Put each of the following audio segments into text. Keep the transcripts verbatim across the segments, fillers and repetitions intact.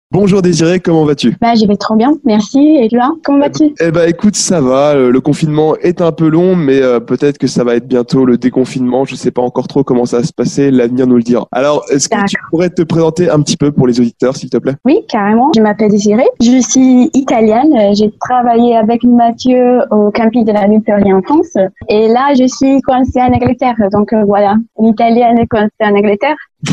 Bonjour Désiré, comment vas-tu? Bah, je vais trop bien, merci. Et toi, comment Eh ben, vas-tu? eh ben, écoute, ça va. euh, Le confinement est un peu long, mais euh, peut-être que ça va être bientôt le déconfinement. Je sais pas encore trop comment ça va se passer. L'avenir nous le dira. Alors, est-ce que tu D'accord. pourrais te présenter un petit peu pour les auditeurs, s'il te plaît? Oui, carrément. Je m'appelle Désirée. Je suis italienne. Euh, J'ai travaillé avec Mathieu au campus de la Victoria en France. Et là, je suis coincée en Angleterre. Donc euh, voilà, une italienne coincée en Angleterre.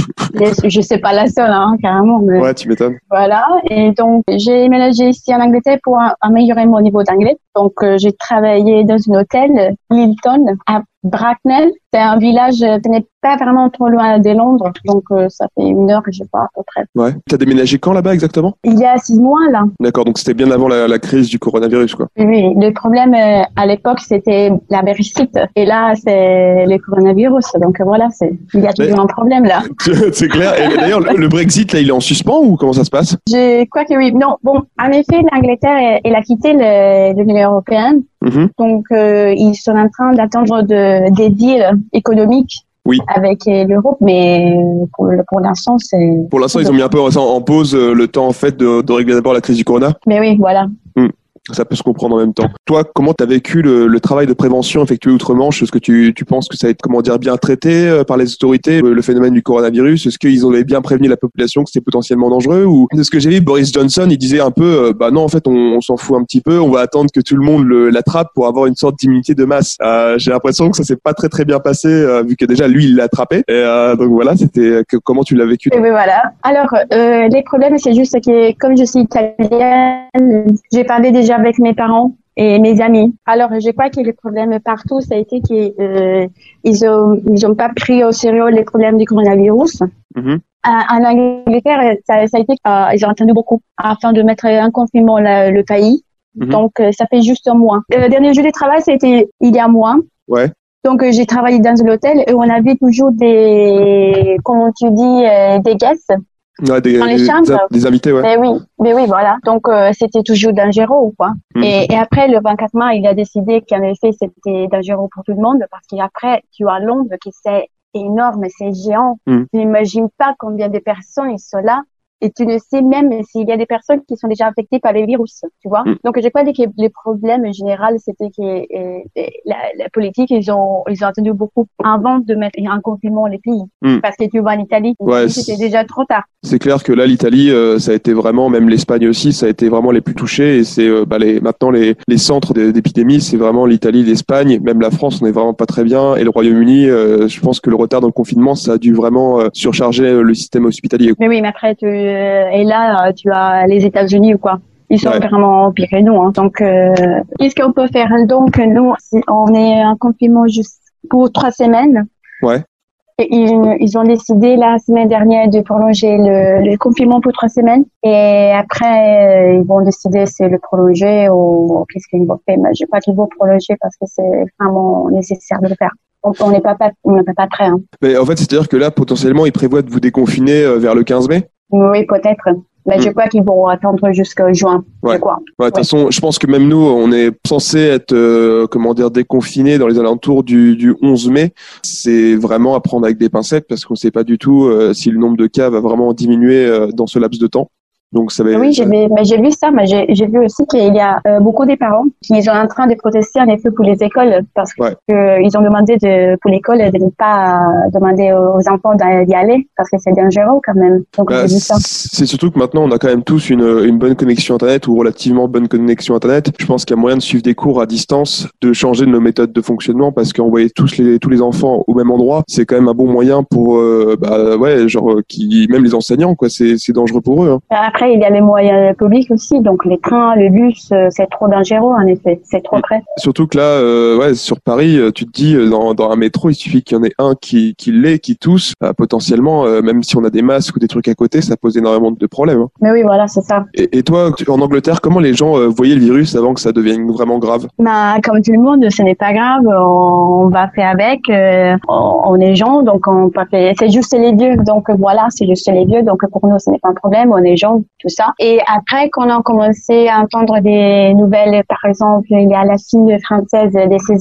Je je sais pas la seule, hein, carrément, mais Ouais, tu m'étonnes. voilà. Et donc, j'ai déménagé ici en Angleterre pour a- améliorer mon niveau d'anglais. Donc, euh, j'ai travaillé dans un hôtel, Hilton, à Bracknell. C'est un village, euh, ce n'est pas vraiment trop loin de Londres. Donc, euh, ça fait une heure, je sais pas, à peu près. Ouais. T'as déménagé quand là-bas exactement? Il y a six mois, là. D'accord, donc c'était bien avant la, la crise du coronavirus, quoi. Oui, oui. Le problème, euh, à l'époque, c'était la Brexit. Et là, c'est le coronavirus. Donc, euh, voilà, c'est, il y a Mais toujours un problème, là. c'est clair. Et d'ailleurs, le, le Brexit, là, il est en suspens ou comment ça se passe? Je crois que oui. Non, bon, en effet, l'Angleterre, elle a quitté le- l'Union européenne. Mhm. Donc, euh, ils sont en train d'attendre de, des deals économiques Oui. avec euh, l'Europe, mais pour, le- pour l'instant, c'est... Pour l'instant, ils ont mis un peu en en pause euh, le temps en fait de, de régler d'abord la crise du corona. Mais oui, voilà. Ça peut se comprendre en même temps. Toi, comment tu as vécu le, le travail de prévention effectué outre-Manche? Est-ce que tu, tu penses que ça a été, comment dire, bien traité euh, par les autorités, le, le phénomène du coronavirus? Est-ce qu'ils avaient bien prévenu la population que c'était potentiellement dangereux? Ou de ce que j'ai vu, Boris Johnson, il disait un peu, euh, bah non, en fait, on, on s'en fout un petit peu, on va attendre que tout le monde le- l'attrape pour avoir une sorte d'immunité de masse. Euh, j'ai l'impression que ça s'est pas très très bien passé, euh, vu que déjà lui, il l'a attrapé. Et euh, donc voilà, c'était que- comment tu l'as vécu? Et oui, voilà. Alors, euh, les problèmes, c'est juste que comme je suis italienne, j'ai parlé déjà avec mes parents et mes amis. Alors, je crois que le problème partout, ça a été qu'ils euh, ils ont, ils ont pas pris au sérieux les problèmes du coronavirus. Mhm. En en Angleterre, ça, ça a été, euh, ils ont attendu beaucoup afin de mettre en confinement la- le pays. Mhm. Donc, euh, ça fait juste un mois. Le dernier jour de travail, c'était il y a un mois. Ouais. Donc, euh, j'ai travaillé dans un hôtel et on avait toujours des, comment tu dis, euh, des guests Ouais, des, dans les des, chambres. des invités, ouais. Mais oui, mais oui, voilà. Donc, euh, c'était toujours dangereux, quoi. Mhm. Et, et après, le vingt-quatre mars, il a décidé qu'en effet, c'était dangereux pour tout le monde parce qu'après, tu as Londres qui c'est énorme, c'est géant. Mhm. Tu n'imagines pas combien de personnes ils sont là. Et tu ne sais même s'il y a des personnes qui sont déjà affectées par le virus, tu vois. Mhm. Donc, je crois que les problèmes en général, c'était que euh, la, la politique, ils ont, ils ont attendu beaucoup avant de mettre en confinement les pays. Mhm. Parce que tu vois, en Italie, en Ouais, Italie, c'était déjà trop tard. c'est clair que là, l'Italie, euh, ça a été vraiment, même l'Espagne aussi, ça a été vraiment les plus touchés. Et c'est euh, bah, les, maintenant les, les centres d'é- d'épidémie, c'est vraiment l'Italie, l'Espagne, même la France, on est vraiment pas très bien. Et le Royaume-Uni, euh, je pense que le retard dans le confinement, ça a dû vraiment euh, surcharger euh, le système hospitalier. Mais oui, mais après, tu, euh, et là, euh, tu as les États-Unis ou quoi. Ils sont Ouais. vraiment pires que nous, hein. Donc, euh, qu'est-ce qu'on peut faire? Donc, nous, si on est en confinement juste pour trois semaines. Ouais. Et ils, ils ont décidé la semaine dernière de prolonger le, le confinement pour trois semaines. Et après, euh, ils vont décider si le prolonger ou qu'est-ce qu'ils vont faire. Mais je crois qu'ils vont prolonger parce que c'est vraiment nécessaire de le faire. Donc, on n'est pas, pas, on n'est pas prêt, hein. Mais en fait, c'est-à-dire que là, potentiellement, ils prévoient de vous déconfiner euh, vers le quinze mai. Oui, peut-être. Mais je Mm. crois qu'ils vont attendre jusqu'à juin. Ouais. Je crois. Ouais, de toute Ouais. façon, je pense que même nous, on est censé être, euh, comment dire, déconfinés dans les alentours du, du onze mai. C'est vraiment à prendre avec des pincettes parce qu'on ne sait pas du tout euh, si le nombre de cas va vraiment diminuer euh, dans ce laps de temps. Donc, ça va. Oui, j'ai vu, mais j'ai vu ça, mais j'ai, j'ai vu aussi qu'il y a euh, beaucoup de parents qui sont en train de protester en effet pour les écoles parce que Ouais. euh, ils ont demandé de, pour l'école de ne pas demander aux enfants d'y aller parce que c'est dangereux quand même. Donc Bah, j'ai vu ça. c'est surtout que maintenant, on a quand même tous une, une bonne connexion Internet ou relativement bonne connexion Internet. Je pense qu'il y a moyen de suivre des cours à distance, de changer nos méthodes de fonctionnement parce qu'envoyer tous les, tous les enfants au même endroit, c'est quand même un bon moyen pour, euh, bah, ouais, genre, euh, qui, même les enseignants, quoi, c'est, c'est dangereux pour eux, hein. Après, il y a les moyens publics aussi, donc les trains, le bus, euh, c'est trop dangereux en effet, c'est trop Mm. près. Surtout que là, euh, ouais, sur Paris, euh, tu te dis, euh, dans, dans un métro, il suffit qu'il y en ait un qui, qui l'ait, qui tousse. Euh, potentiellement, euh, même si on a des masques ou des trucs à côté, ça pose énormément de problèmes, hein. Mais oui, voilà, c'est ça. Et, et toi, tu- en Angleterre, comment les gens euh, voyaient le virus avant que ça devienne vraiment grave? Bah, comme tout le monde, ce n'est pas grave, on, on va faire avec, euh, on, on est gens, donc on peut faire, c'est juste les vieux, donc voilà, c'est juste les vieux, donc pour nous, ce n'est pas un problème, on est gens, tout ça. Et après, quand on a commencé à entendre des nouvelles, par exemple, il y a la fille française des saisons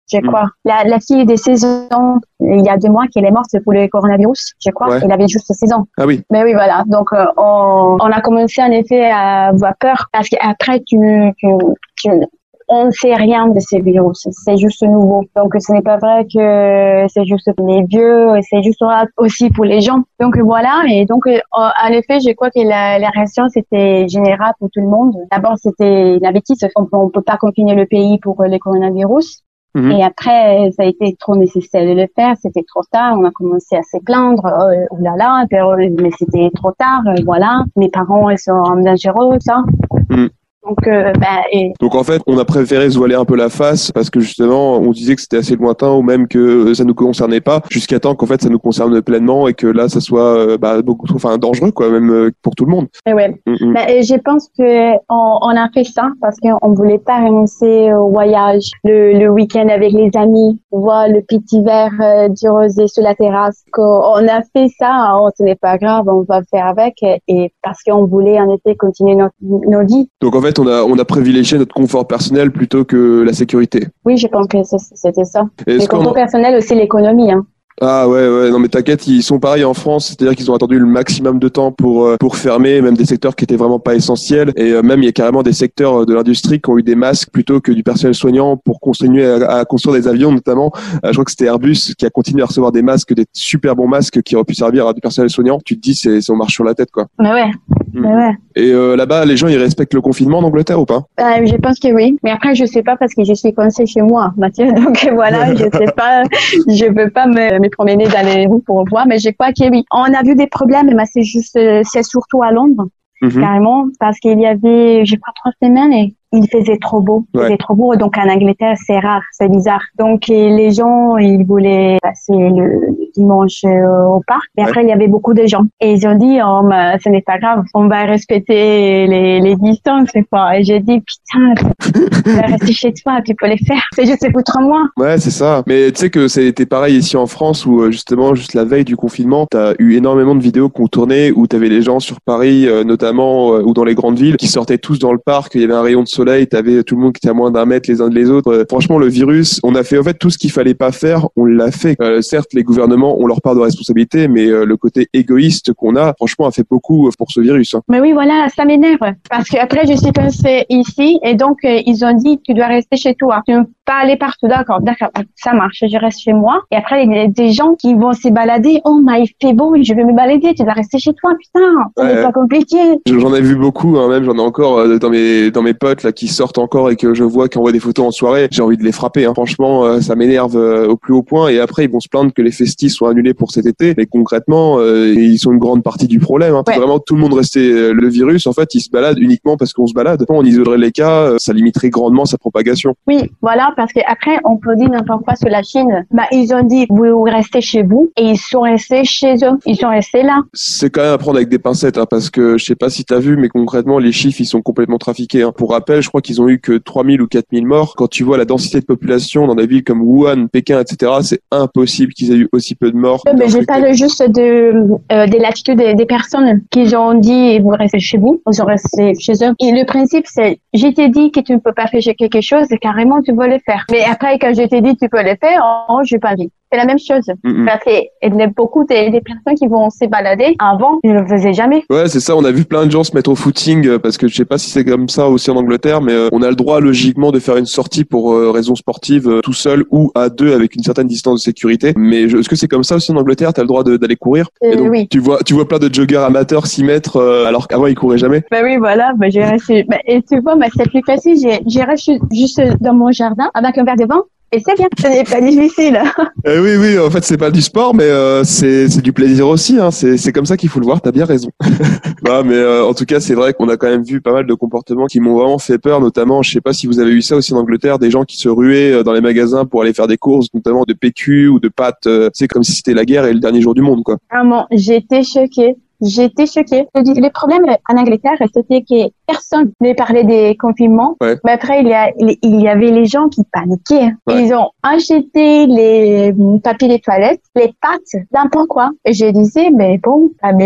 je Mm. crois. La, la fille de seize ans, il y a deux mois, qu'elle est morte pour le coronavirus, je crois. Ouais. Elle avait juste seize ans. Ah oui. Mais oui, voilà. Donc, euh, on, on a commencé en effet à avoir peur parce qu'après, tu, tu, tu, on ne sait rien de ces virus. C'est juste nouveau. Donc, ce n'est pas vrai que c'est juste pour les vieux, c'est juste aussi pour les gens. Donc, voilà. Et donc, euh, en effet, je crois que la, la réaction, c'était générale pour tout le monde. D'abord, c'était la bêtise. On ne peut pas confiner le pays pour le coronavirus. Mhm. Et après, ça a été trop nécessaire de le faire. C'était trop tard. On a commencé à se plaindre. Euh, oh là là, mais c'était trop tard. Euh, voilà. Mes parents, ils sont dangereux, ça. Mhm. Donc, euh, bah, et... Donc en fait, on a préféré se voiler un peu la face parce que justement, on disait que c'était assez lointain ou même que ça nous concernait pas, jusqu'à temps qu'en fait ça nous concerne pleinement et que là, ça soit euh, bah, beaucoup trop, enfin dangereux quoi, même euh, pour tout le monde. Et ouais. Mm-hmm. Bah, et je pense que on, on a fait ça parce qu'on voulait pas renoncer au voyage, le, le week-end avec les amis, voir le petit verre euh, du rosé sur la terrasse. On a fait ça, oh, ce n'est pas grave, on va le faire avec, et parce qu'on voulait en effet continuer notre, nos vies. Donc en fait, on a on a privilégié notre confort personnel plutôt que la sécurité. Oui, je pense que c'était ça. Et le confort personnel aussi, l'économie, hein. Ah ouais ouais non mais t'inquiète, ils sont pareils en France, c'est-à-dire qu'ils ont attendu le maximum de temps pour euh, pour fermer même des secteurs qui étaient vraiment pas essentiels, et euh, même il y a carrément des secteurs de l'industrie qui ont eu des masques plutôt que du personnel soignant pour continuer à, à construire des avions notamment. Euh, je crois que c'était Airbus qui a continué à recevoir des masques, des super bons masques qui auraient pu servir à du personnel soignant. Tu te dis c'est, c'est on marche sur la tête quoi. Mais ouais. Mmh. Mais ouais. Et euh, là-bas, les gens, ils respectent le confinement en Angleterre ou pas? euh, Je pense que oui. Mais après, je sais pas parce que je suis coincée chez moi, Mathieu. Donc voilà, je sais pas. Je peux pas me, me promener dans les rues pour voir. Mais je crois que oui. On a vu des problèmes, mais c'est juste, c'est surtout à Londres, mmh. carrément, parce qu'il y avait, je crois, trois semaines et il faisait trop beau. Il ouais. faisait trop beau. Donc en Angleterre, c'est rare, c'est bizarre. Donc les gens, ils voulaient passer le dimanche euh, au parc. Et après, ouais. il y avait beaucoup de gens. Et ils ont dit, oh, mais ce n'est pas grave, on va respecter les, les distances. Quoi. Et j'ai dit, putain, tu vas rester chez toi, tu peux les faire. C'est juste foutre moi. Ouais, c'est ça. Mais tu sais que c'était pareil ici en France où justement, juste la veille du confinement, t'as eu énormément de vidéos qu'on tournait où t'avais les gens sur Paris, euh, notamment, euh, ou dans les grandes villes, qui sortaient tous dans le parc. Il y avait un rayon de soleil, t'avais tout le monde qui était à moins d'un mètre les uns des autres. Euh, franchement, le virus, on a fait en fait tout ce qu'il fallait pas faire, on l'a fait. Euh, certes, les gouvernements ont leur part de responsabilité, mais euh, le côté égoïste qu'on a, franchement, a fait beaucoup pour ce virus. Hein. Mais oui, voilà, ça m'énerve. Parce qu'après, je suis passée ici et donc, euh, ils ont dit, tu dois rester chez toi. Tu ne peux pas aller partout. D'accord, d'accord, ça marche, je reste chez moi. Et après, il y a des gens qui vont se balader. Oh, mais il fait beau, je vais me balader. Tu dois rester chez toi, putain. Ça n'est ouais. pas compliqué. J'en ai vu beaucoup, hein, même j'en ai encore euh, dans mes dans mes potes là qui sortent encore et que je vois qui envoient des photos en soirée. J'ai envie de les frapper. Hein. Franchement, euh, ça m'énerve euh, au plus haut point. Et après, ils vont se plaindre que les festifs soient annulés pour cet été. Mais concrètement, euh, ils sont une grande partie du problème. Hein. Ouais. Vraiment, tout le monde restait euh, le virus. En fait, il se balade uniquement parce qu'on se balade. Quand on isolerait les cas, euh, ça limiterait grandement sa propagation. Oui, voilà, parce que après, on peut dire n'importe quoi sur la Chine. Bah, ils ont dit vous restez chez vous et ils sont restés chez eux. Ils sont restés là. C'est quand même à prendre avec des pincettes, hein, parce que je sais pas si t'as vu, mais concrètement, les chiffres ils sont complètement trafiqués. Hein. Pour rappel, je crois qu'ils ont eu que trois mille ou quatre mille morts. Quand tu vois la densité de population dans des villes comme Wuhan, Pékin, et cetera, c'est impossible qu'ils aient eu aussi peu de morts. Mais je parle juste de euh, de l'attitude des, des personnes qui ont dit vous restez chez vous, ils sont restés chez eux. Et le principe c'est, je t'ai dit que tu ne peux pas faire quelque chose, et carrément tu veux le faire. Mais après quand je t'ai dit tu peux le faire, oh, je n'ai pas envie. C'est la même chose. Mm-hmm. Parce qu'il y a beaucoup des, des personnes qui vont se balader. Avant, ils ne le faisaient jamais. Ouais, c'est ça. On a vu plein de gens se mettre au footing parce que je sais pas si c'est comme ça aussi en Angleterre, mais euh, on a le droit logiquement de faire une sortie pour euh, raison sportive euh, tout seul ou à deux avec une certaine distance de sécurité. Mais je, est-ce que c'est comme ça aussi en Angleterre? T'as le droit de, d'aller courir? euh, Et donc, oui. Tu vois, tu vois plein de joggers amateurs s'y mettre euh, alors qu'avant ils couraient jamais. Bah oui, voilà. Bah, j'ai resté. Bah, et tu vois, bah, c'est plus facile. J'ai, j'ai resté juste dans mon jardin avec un verre de vin. Et c'est bien, ce n'est pas difficile. Euh, oui, oui, en fait, c'est pas du sport, mais euh, c'est c'est du plaisir aussi. Hein. C'est c'est comme ça qu'il faut le voir. T'as bien raison. Bah, mais euh, en tout cas, c'est vrai qu'on a quand même vu pas mal de comportements qui m'ont vraiment fait peur. Notamment, je sais pas si vous avez eu ça aussi en Angleterre, des gens qui se ruaient dans les magasins pour aller faire des courses, notamment de P Q ou de pâtes. Euh, c'est comme si c'était la guerre et le dernier jour du monde, quoi. Vraiment, j'étais choquée. J'étais choquée. Le problème en Angleterre, c'était que personne ne parlait des confinements. Ouais. Mais après, il y, a, il y avait les gens qui paniquaient. Ouais. Ils ont acheté les papiers des toilettes, les pâtes, n'importe quoi. Et je disais, mais bon, calmez-vous.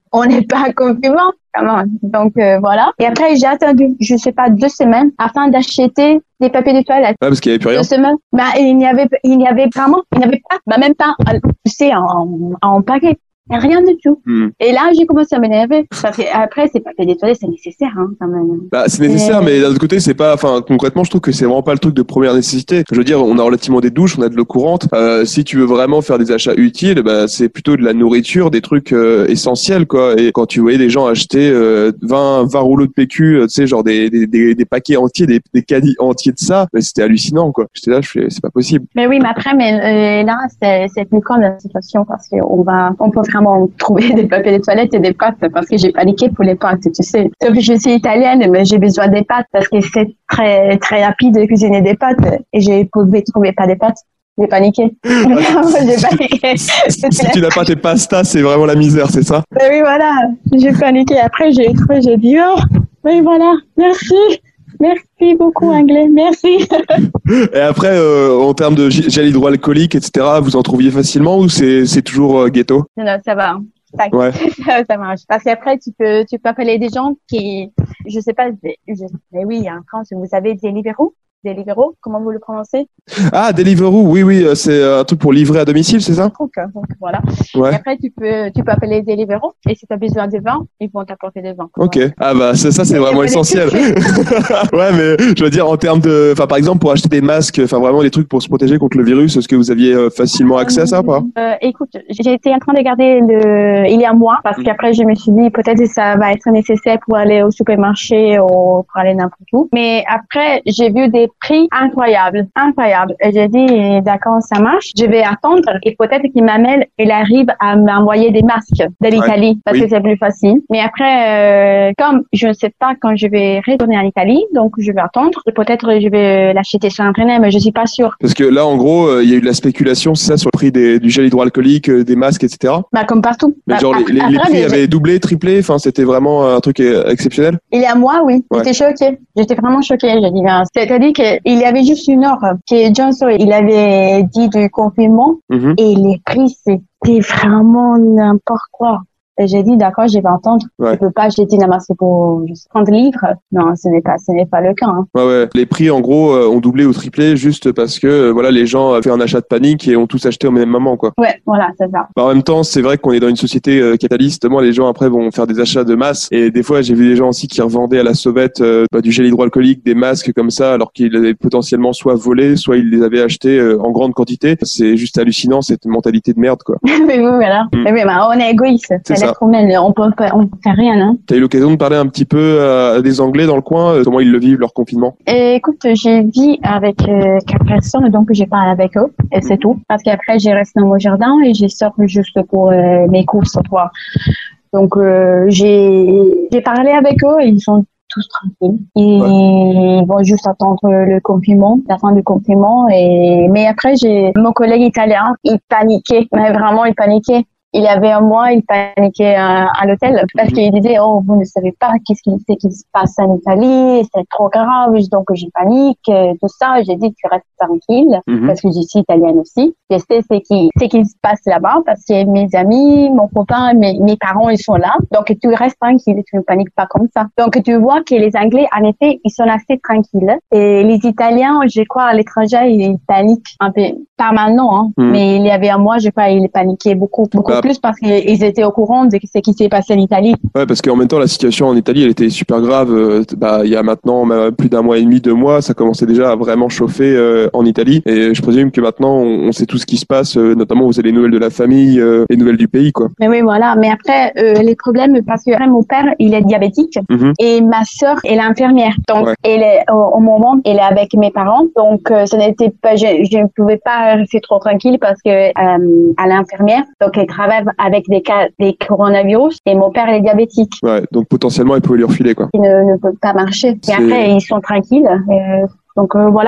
on n'est pas en confinement. Donc euh, voilà. Et après, j'ai attendu, je sais pas, deux semaines afin d'acheter des papiers de toilette. Ouais, parce qu'il n'y avait plus rien. Deux semaines. Bah, il n'y avait, il n'y avait vraiment, il n'y avait pas, bah, même pas, tu sais, en, en paquet. Rien du tout. Hmm. Et là, j'ai commencé à m'énerver. Parce que après, c'est pas fait des toilettes, c'est nécessaire, hein, quand même. Bah, c'est nécessaire, mais, mais d'un autre côté, c'est pas, enfin, concrètement, je trouve que c'est vraiment pas le truc de première nécessité. Je veux dire, on a relativement des douches, on a de l'eau courante. Euh, si tu veux vraiment faire des achats utiles, bah, c'est plutôt de la nourriture, des trucs euh, essentiels, quoi. Et quand tu voyais des gens acheter euh, vingt, vingt rouleaux de P Q, tu sais, genre des, des, des, des paquets entiers, des, des caddies entiers de ça, bah, c'était hallucinant, quoi. J'étais là, je fais, c'est pas possible. Mais oui, mais après, mais euh, là, c'est, c'est plus con la situation parce qu'on va, on peut vraiment trouver des papiers de toilette et des pâtes parce que j'ai paniqué pour les pâtes, tu sais. Sauf que je suis italienne, mais j'ai besoin des pâtes parce que c'est très, très rapide de cuisiner des pâtes et je pouvais trouver pas des pâtes. J'ai paniqué. j'ai paniqué. Si tu n'as pas tes pastas, c'est vraiment la misère, c'est ça? Mais oui, voilà. J'ai paniqué. Après, j'ai trouvé, j'ai dit, oh, oui, voilà. Merci. Merci beaucoup, anglais. Merci. Et après, euh, en termes de gel hydroalcoolique, et cetera, vous en trouviez facilement ou c'est, c'est toujours euh, ghetto? Non, ça va. Ça, ouais. ça, ça marche. Parce qu'après, tu peux, tu peux appeler des gens qui, je sais pas, je, mais oui, en France, vous avez des libéraux. Deliveroo, comment vous le prononcez? Ah, Deliveroo, oui, oui, c'est un truc pour livrer à domicile, c'est ça? Donc, donc voilà. Ouais. Et après, tu peux, tu peux appeler Deliveroo et si tu as besoin de vin, ils vont t'apporter des vins. Ok. Voilà. Ah bah ça, ça c'est vraiment essentiel. Ouais, mais je veux dire en termes de, enfin par exemple pour acheter des masques, enfin vraiment des trucs pour se protéger contre le virus, est-ce que vous aviez facilement accès à ça, pas? euh, Écoute, j'ai été en train de regarder le, il y a un mois parce mmh. qu'après je me suis dit peut-être que ça va être nécessaire pour aller au supermarché ou pour aller n'importe où. Mais après, j'ai vu des prix incroyables, incroyables. Et j'ai dit, d'accord, ça marche. Je vais attendre et peut-être qu'il m'amène, il arrive à m'envoyer des masques de l'Italie ouais. parce oui. que c'est plus facile. Mais après, euh, comme je ne sais pas quand je vais retourner en Italie, donc je vais attendre. Et peut-être je vais l'acheter sur Internet, mais je suis pas sûre. Parce que là, en gros, il euh, y a eu de la spéculation, c'est ça, sur le prix des, du gel hydroalcoolique, euh, des masques, et cetera. Bah, comme partout. Mais bah, genre, après, les, les prix avaient doublé, triplé, enfin, c'était vraiment un truc exceptionnel. Il y a un mois, oui. Ouais. J'étais choquée. J'étais vraiment choquée. J'ai dit, ben, c'est-à-dire qu'il y avait juste une heure que Johnson, il avait dit du confinement mm-hmm. et les prix, c'était vraiment n'importe quoi. Et j'ai dit, d'accord, je vais entendre. Ouais. Je peux pas jeter la masse pour trente livres. Non, ce n'est pas, ce n'est pas le cas, hein. Ouais, ouais. Les prix, en gros, euh, ont doublé ou triplé juste parce que, euh, voilà, les gens ont fait un achat de panique et ont tous acheté au même moment, quoi. Ouais, voilà, c'est ça. Bah, en même temps, c'est vrai qu'on est dans une société euh, capitaliste. Moi, les gens, après, vont faire des achats de masse. Et des fois, j'ai vu des gens aussi qui revendaient à la sauvette euh, bah, du gel hydroalcoolique, des masques comme ça, alors qu'ils avaient potentiellement soit volé, soit ils les avaient achetés euh, en grande quantité. C'est juste hallucinant, cette mentalité de merde, quoi. Mais oui, voilà. Mm. Mais oui, bah, on est égoïste. C'est ça. On peut, on peut faire rien, hein. T'as eu l'occasion de parler un petit peu à des Anglais dans le coin, comment ils le vivent, leur confinement? Et écoute, j'ai vu avec euh, quatre personnes, donc j'ai parlé avec eux, et c'est tout. Parce qu'après, j'ai resté dans mon jardin et j'ai sorti juste pour euh, mes courses, quoi. Donc, euh, j'ai, j'ai parlé avec eux et ils sont tous tranquilles. Ils, ouais. ils vont juste attendre le confinement, la fin du confinement. Et, mais après, j'ai mon collègue italien, il paniquait, mais vraiment, il paniquait. Il y avait un mois, il paniquait à, à l'hôtel parce qu'il disait, oh, vous ne savez pas qu'est-ce qui, ce qui se passe en Italie, c'est trop grave, donc j'ai panique, tout ça. J'ai dit, tu restes tranquille, mm-hmm. parce que je suis italienne aussi. Je sais ce qui, ce qui se passe là-bas parce que mes amis, mon copain, mes, mes parents, ils sont là. Donc, tu restes tranquille, tu ne paniques pas comme ça. Donc, tu vois que les Anglais, en effet, ils sont assez tranquilles. Et les Italiens, je crois, à l'étranger, ils paniquent un peu. Pas maintenant, hein, mm-hmm. mais il y avait un mois, je crois, ils paniquaient beaucoup, beaucoup. Bah, plus parce qu'ils étaient au courant de ce qui s'est passé en Italie. Ouais, parce qu'en même temps, la situation en Italie, elle était super grave. Euh, bah, il y a maintenant plus d'un mois et demi, deux mois, ça commençait déjà à vraiment chauffer euh, en Italie. Et je présume que maintenant, on, on sait tout ce qui se passe, euh, notamment vous avez les nouvelles de la famille, euh, les nouvelles du pays, quoi. Mais oui, voilà. Mais après, euh, les problèmes, parce que mon père, il est diabétique mm-hmm. et ma sœur, elle est infirmière. Donc, ouais. elle est au, au moment, elle est avec mes parents. Donc, euh, ça n'était pas, je, je ne pouvais pas rester trop tranquille parce que euh, elle est infirmière. Donc, elle travaille avec des cas des coronavirus et mon père est diabétique. Ouais, donc potentiellement il pouvait lui refiler, quoi. Il ne, ne peut pas marcher. Et après ils sont tranquilles. Euh, donc euh, voilà.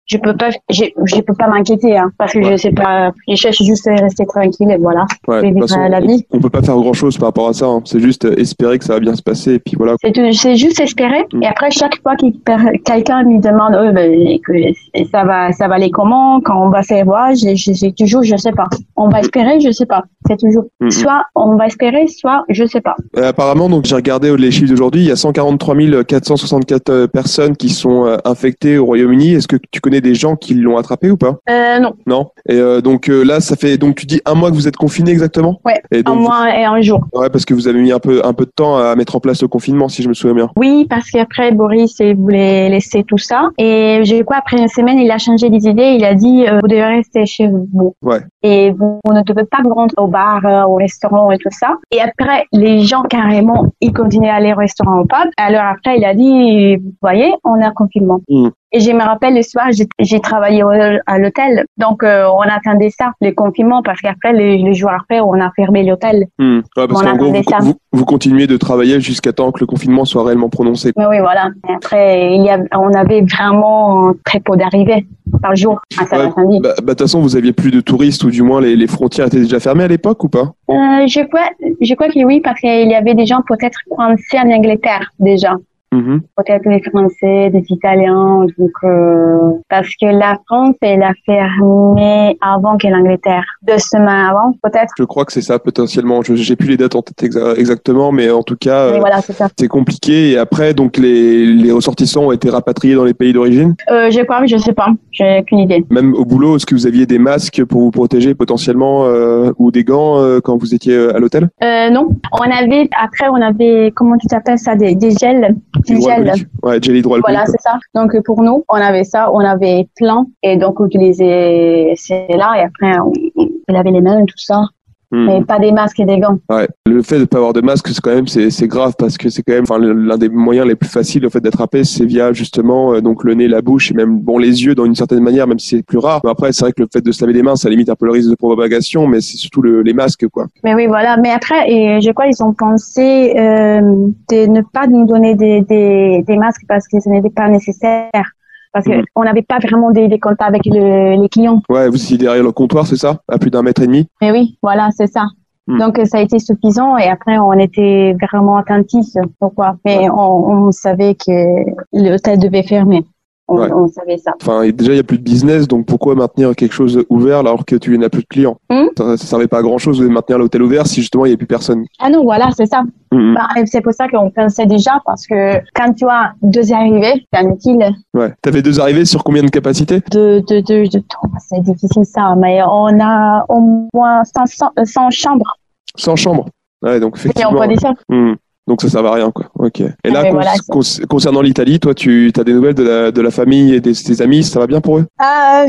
je peux pas, je, je peux pas m'inquiéter, hein, parce que ouais. je sais pas, je cherche juste à rester tranquille et voilà. Ouais, de toute façon, la vie. On, on peut pas faire grand chose par rapport à ça, hein. C'est juste espérer que ça va bien se passer et puis voilà. C'est, tout, c'est juste espérer. Mm. Et après, chaque fois que quelqu'un me demande, oh, ben, que ça va, ça va aller comment, quand on va faire voir, j'ai, j'ai toujours, je sais pas. On va espérer, je sais pas. C'est toujours, mm. soit on va espérer, soit je sais pas. Euh, apparemment, donc, j'ai regardé les chiffres d'aujourd'hui, il y a cent quarante-trois mille quatre cent soixante-quatre personnes qui sont euh, infectées au Royaume-Uni. Est-ce que tu connais des gens qui l'ont attrapé ou pas? Euh, non. Non. Et euh, donc euh, là, ça fait donc tu dis un mois que vous êtes confinés exactement? Ouais. Et donc, un mois et un jour. Ouais, parce que vous avez mis un peu un peu de temps à mettre en place le confinement, si je me souviens bien. Oui, parce qu'après Boris il voulait laisser tout ça et je crois après une semaine il a changé des idées. Il a dit euh, vous devez rester chez vous. Ouais. Et vous, vous ne devez pas vous rendre au bar, euh, au restaurant et tout ça. Et après les gens carrément ils continuaient à aller au restaurant, au pub. Alors après il a dit vous voyez on est en confinement. Mmh. Et je me rappelle le soir, j'ai, j'ai travaillé au, à l'hôtel. Donc, euh, on attendait ça, le confinement, parce qu'après, les, les jours après, on a fermé l'hôtel. Mmh. Ouais, parce on qu'en gros, vous, vous, vous continuez de travailler jusqu'à temps que le confinement soit réellement prononcé. Mais oui, voilà. Et après, il y a, on avait vraiment très peu d'arrivées par jour à Saint-Vincent. Bah, bah, de toute façon, vous aviez plus de touristes, ou du moins, les, les frontières étaient déjà fermées à l'époque, ou pas? euh, je crois, je crois que oui, parce qu'il y avait des gens peut-être coincés en Angleterre, déjà. Mmh. Peut-être les Français, des Italiens, donc euh, parce que la France elle a fermé avant que l'Angleterre, deux semaines avant peut-être. Je crois que c'est ça potentiellement. Je, j'ai plus les dates en tête exa- exactement, mais en tout cas, oui, voilà, c'est, ça. C'est compliqué. Et après, donc les les ressortissants ont été rapatriés dans les pays d'origine. Euh, je crois, je sais pas, j'ai aucune idée. Même au boulot, est-ce que vous aviez des masques pour vous protéger potentiellement euh, ou des gants euh, quand vous étiez à l'hôtel? Euh, non, on avait après on avait comment tu t'appelles ça des des gels. Du gel. Ouais, gel hydroalcoolique. Voilà, c'est ça. Donc, pour nous, on avait ça, on avait plein. Et donc, on utilisait celle-là. Et après, on, on lavait les mains et tout ça. Mmh. Mais pas des masques et des gants. Ouais. Le fait de ne pas avoir de masque, c'est quand même, c'est, c'est grave parce que c'est quand même, enfin, l'un des moyens les plus faciles, en fait, d'attraper, c'est via, justement, euh, donc, le nez, la bouche et même, bon, les yeux dans une certaine manière, même si c'est plus rare. Mais après, c'est vrai que le fait de se laver les mains, ça limite un peu le risque de propagation, mais c'est surtout le, les masques, quoi. Mais oui, voilà. Mais après, et je crois, ils ont pensé, euh, de ne pas nous donner des, des, des masques parce que ce n'était pas nécessaire. Parce mmh. qu'on n'avait pas vraiment des, des contacts avec le, les clients. Ouais, vous étiez derrière le comptoir, c'est ça? À plus d'un mètre et demi? Mais oui, voilà, c'est ça. Mmh. Donc, ça a été suffisant et après, on était vraiment attentifs. Pourquoi? Mais ouais. on, on savait que l'hôtel devait fermer. On, ouais. on savait ça. Enfin, déjà, il n'y a plus de business, donc pourquoi maintenir quelque chose ouvert alors que tu n'as plus de clients? Mmh. Ça ne servait pas à grand-chose de maintenir l'hôtel ouvert si justement il n'y avait plus personne. Ah non, voilà, c'est ça. Mmh. Bah, c'est pour ça qu'on pensait déjà, parce que quand tu as deux arrivées, c'est inutile. Ouais. Tu avais deux arrivées sur combien de capacités? Deux, deux, deux, deux. C'est difficile ça, mais on a au moins cent chambres. cent chambres? Ouais, donc effectivement. Et on peut dire ça. Mmh. Donc ça ne servait à rien, quoi. Ok. Et là, ah, cons- voilà, cons- concernant l'Italie, toi, tu as des nouvelles de la, de la famille et des, tes amis, ça va bien pour eux? euh,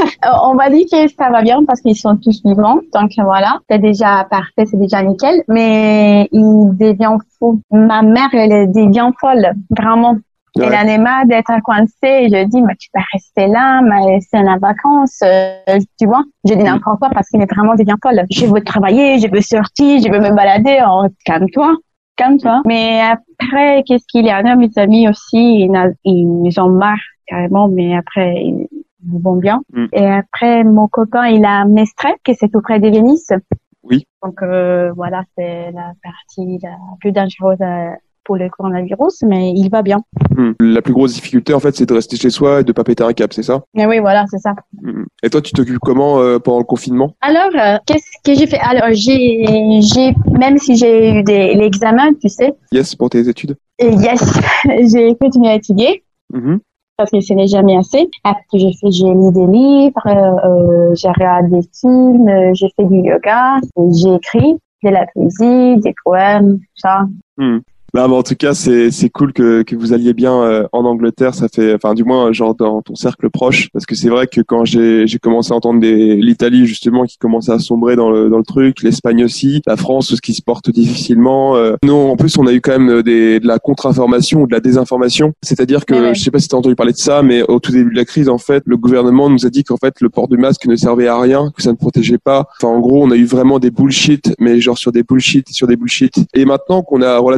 On va dire que ça va bien parce qu'ils sont tous vivants. Donc voilà, c'est déjà parfait, c'est déjà nickel. Mais ils deviennent fous. Ma mère, elle devient folle, vraiment. Ouais. Elle en est marre d'être coincée. Je dis, mais tu peux rester là, mais c'est la vacance, euh, tu vois. Je dis n'importe quoi parce qu'il est vraiment devient folle. Je veux travailler, je veux sortir, je veux me balader. Oh, calme-toi. Calme-toi. Mais après, qu'est-ce qu'il y en a, mes amis aussi, ils, ils ont marre carrément, mais après, ils vont bien. Mm. Et après, mon copain, il a Mestre, qui c'est tout près de Venise. Oui. Donc, euh, voilà, c'est la partie la plus dangereuse pour le coronavirus, mais il va bien. Mm. La plus grosse difficulté, en fait, c'est de rester chez soi et de pas péter un câble, c'est ça? Et oui, voilà, c'est ça. Mm. Et toi, tu t'occupes comment euh, pendant le confinement? Alors, euh, qu'est-ce que j'ai fait? Alors, j'ai, j'ai, même si j'ai eu des, l'examen, tu sais. Yes, pour tes études. Et yes, j'ai continué à étudier. Mm-hmm. Parce que ce n'est jamais assez. Après, j'ai fait, j'ai lu des livres, euh, j'ai regardé des films, euh, j'ai fait du yoga, j'ai écrit de la poésie, des poèmes, tout ça. Mm. Bah, mais en tout cas, c'est c'est cool que que vous alliez bien euh, en Angleterre. Ça fait, enfin, du moins, genre dans ton cercle proche, parce que c'est vrai que quand j'ai j'ai commencé à entendre des l'Italie justement qui commençait à sombrer dans le dans le truc, l'Espagne aussi, la France, ce qui se porte difficilement. Euh, nous, en plus, on a eu quand même des de la contre-information ou de la désinformation. C'est-à-dire que ouais. Je sais pas si t'as entendu parler de ça, mais au tout début de la crise, en fait, le gouvernement nous a dit qu'en fait le port du masque ne servait à rien, que ça ne protégeait pas. Enfin, en gros, on a eu vraiment des bullshit, mais genre sur des bullshit, sur des bullshit. Et maintenant qu'on a relativement des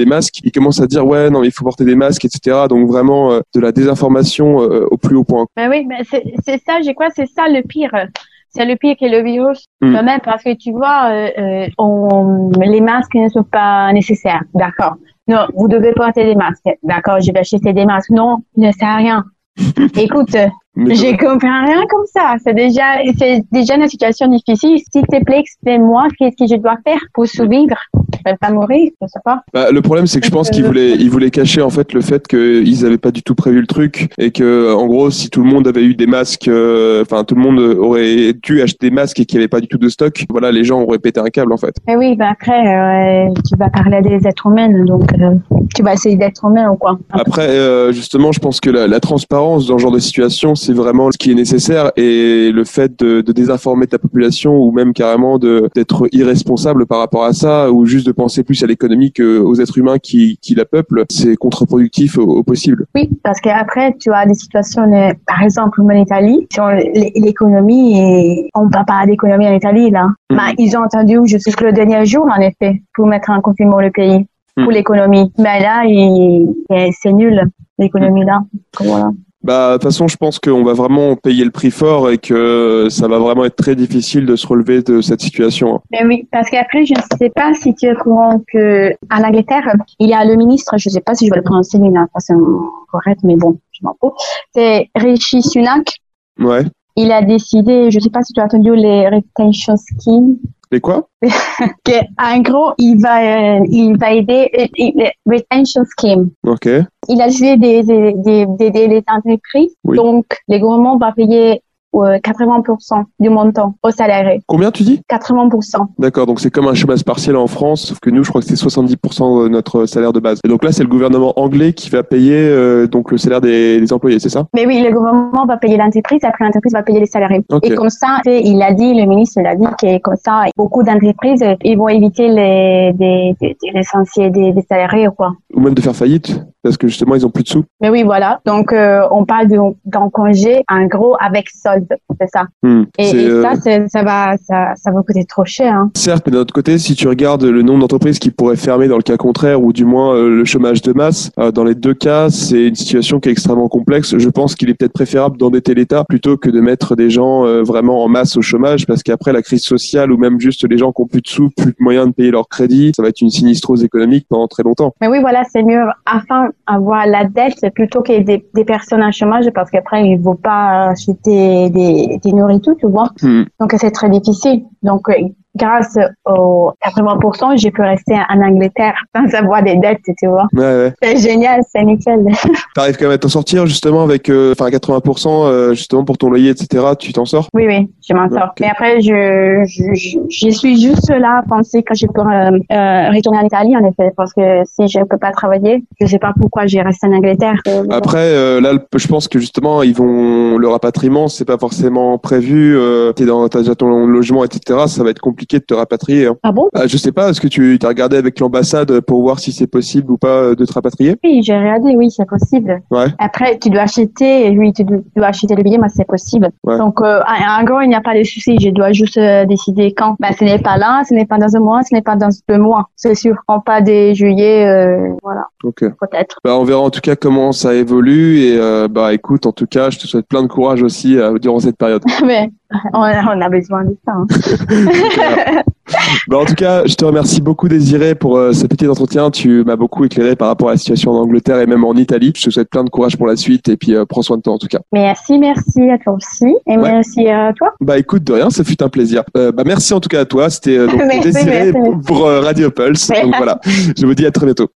masques, ils commencent à dire ouais non il faut porter des masques, et cetera. Donc vraiment euh, de la désinformation euh, au plus haut point. Ben oui, ben c'est c'est ça, j'ai quoi, c'est ça le pire. C'est le pire que le virus, Mm. quand même, parce que tu vois, euh, euh, on, les masques ne sont pas nécessaires, d'accord. Non, vous devez porter des masques, d'accord. Je vais acheter des masques. Non, ne sert à rien. Écoute, Mais je comprends rien comme ça. C'est déjà, c'est déjà une situation difficile. S'il te plaît, explique-moi qu'est-ce que je dois faire pour survivre. Je vais pas mourir, je sais pas. Bah, le problème, c'est que je pense qu'ils voulaient, ils voulaient cacher en fait le fait qu'ils avaient pas du tout prévu le truc et que, en gros, si tout le monde avait eu des masques, euh, enfin tout le monde aurait dû acheter des masques et qu'il n'y avait pas du tout de stock, voilà, les gens auraient pété un câble en fait. Mais oui, ben après, euh, tu vas parler des êtres humains, donc euh, tu vas essayer d'être humain ou quoi. Après, euh, justement, je pense que la, la transparence dans ce genre de situation, c'est vraiment ce qui est nécessaire et le fait de, de désinformer ta population ou même carrément de d'être irresponsable par rapport à ça ou juste de penser plus à l'économie qu'aux êtres humains qui, qui la peuplent, c'est contre-productif au, au possible. Oui, parce qu'après, tu as des situations, euh, par exemple, en Italie, sur l- l'économie, et on ne parle pas d'économie en Italie, là. Mhm. Mais ils ont entendu, je sais que le dernier jour, en effet, pour mettre en confinement le pays, pour Mhm. l'économie. Mais là, il, et c'est nul, l'économie là. Donc, voilà. Bah, de toute façon, je pense qu'on va vraiment payer le prix fort et que ça va vraiment être très difficile de se relever de cette situation. hein. Mais oui, parce qu'après, je ne sais pas si tu es au courant que en Angleterre, il y a le ministre, je ne sais pas si je vais le prononcer d'une façon correcte, mais bon, je m'en fous. C'est Rishi Sunak. Ouais. Il a décidé, je ne sais pas si tu as entendu les retention schemes, Et quoi? que en gros, il va, euh, il va aider euh, les retention scheme. Ok. Il a décidé d'aider d'aider- d'aider les entreprises. Oui. Donc, le gouvernement va payer euh, quatre-vingts pour cent du montant aux salariés. Combien tu dis? quatre-vingts pour cent. D'accord, donc c'est comme un chômage partiel en France, sauf que nous, je crois que c'est soixante-dix pour cent de notre salaire de base. Et donc là, c'est le gouvernement anglais qui va payer euh, donc le salaire des, des employés, c'est ça? Mais oui, le gouvernement va payer l'entreprise, après l'entreprise va payer les salariés. Ok. Et comme ça, c'est- il a dit, le ministre l'a dit, que comme ça, beaucoup d'entreprises, euh, ils vont éviter les, des, des, des licenciés des, des salariés ou quoi. Ou même de faire faillite, parce que justement, ils ont plus de sous. Mais oui, voilà. Donc, euh, on parle d'un d'un congé, en gros, avec solde, c'est ça. Hmm. Et, C'est, et euh, ça, c'est- ça va, ça, ça va coûter trop cher, hein. Certes, mais d'un autre côté, si tu regardes le nombre d'entreprises qui pourraient fermer dans le cas contraire, ou du moins euh, le chômage de masse, euh, dans les deux cas, c'est une situation qui est extrêmement complexe. Je pense qu'il est peut-être préférable d'endetter l'État plutôt que de mettre des gens euh, vraiment en masse au chômage, parce qu'après la crise sociale, ou même juste les gens qui ont plus de sous, plus de moyens de payer leur crédit, ça va être une sinistrose économique pendant très longtemps. Mais oui, voilà, c'est mieux afin d'avoir la dette plutôt que des, des personnes en chômage parce qu'après, ils ne vont pas acheter des, des nourritures, tu vois. Hmm. Donc, c'est très difficile. Donc, euh, grâce aux quatre-vingts pour cent, j'ai pu rester en Angleterre sans avoir des dettes, tu vois. Ouais, ouais. C'est génial, c'est nickel. T'arrives quand même à t'en sortir justement avec, euh, enfin quatre-vingts pour cent euh, justement pour ton loyer, et cetera. Tu t'en sors? Oui, oui, je m'en sors. Ok. Mais après, je, je, je, je suis juste là à penser que je peux euh, euh, retourner en Italie, en effet, parce que si je ne peux pas travailler, je ne sais pas pourquoi j'ai resté en Angleterre. Euh, Après, euh, là, le- je pense que justement, ils vont le rapatriement, c'est pas forcément prévu. Euh, t'es dans, t'as déjà ton logement, et cetera. Ça va être compliqué de te rapatrier. hein. Ah bon? Ah, je sais pas. Est-ce que tu as regardé avec l'ambassade pour voir si c'est possible ou pas de te rapatrier? Oui, j'ai regardé, oui, c'est possible. Ouais. Après, tu dois acheter, oui, tu dois tu dois acheter le billet, mais c'est possible. Ouais. Donc, euh, en en gros, il n'y a pas de souci. Je dois juste euh, décider quand. Ben, ce n'est pas là, ce n'est pas dans un mois, ce n'est pas dans deux mois. C'est sûr. En pas de juillet, euh, voilà, Ok. peut-être. Bah, on verra en tout cas comment ça évolue et euh, bah écoute, en tout cas, je te souhaite plein de courage aussi euh, durant cette période. Mais on a, on a besoin de ça. hein. Voilà. Bah, en tout cas, je te remercie beaucoup Désiré pour euh, ce petit entretien. Tu m'as beaucoup éclairé par rapport à la situation en Angleterre et même en Italie. Je te souhaite plein de courage pour la suite et puis euh, prends soin de toi en tout cas. Merci, merci à toi aussi. Et Ouais. merci à toi. Bah écoute, de rien, ça fut un plaisir. Euh, bah merci en tout cas à toi. C'était euh, donc Merci, Désiré merci. pour, pour, euh, Radio Pulse. Donc Ouais. voilà, je vous dis à très bientôt.